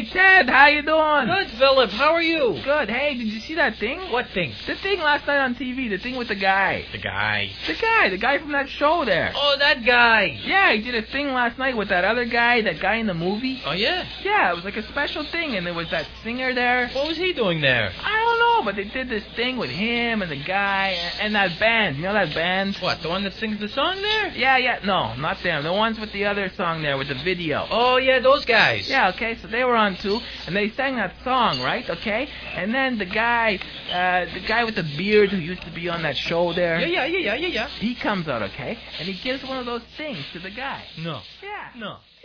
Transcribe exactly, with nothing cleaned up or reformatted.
Ted, how you doing? Good, Philip. How are you? Good. Hey, did you see that thing? What thing? The thing last night on T V. The thing with the guy. The guy. The guy. The guy from that show there. Oh, that guy. Yeah, he did a thing last night with that other guy, that guy in the movie. Oh, yeah? Yeah, it was like a special thing, and there was that singer there. What was he doing there? I don't know, but they did this thing with him and the guy and, and that band. You know that band? What, the one that sings the song there? Yeah, yeah. No, not them. The ones with the other song there with the video. Oh, yeah, those guys. Yeah, okay, so they were on too, and they sang that song, right, okay? And then the guy, uh, the guy with the beard who used to be on that show there. Yeah, yeah, yeah, yeah, yeah, yeah. He comes out, okay? And he gives one of those things to the guy. No. Yeah. No.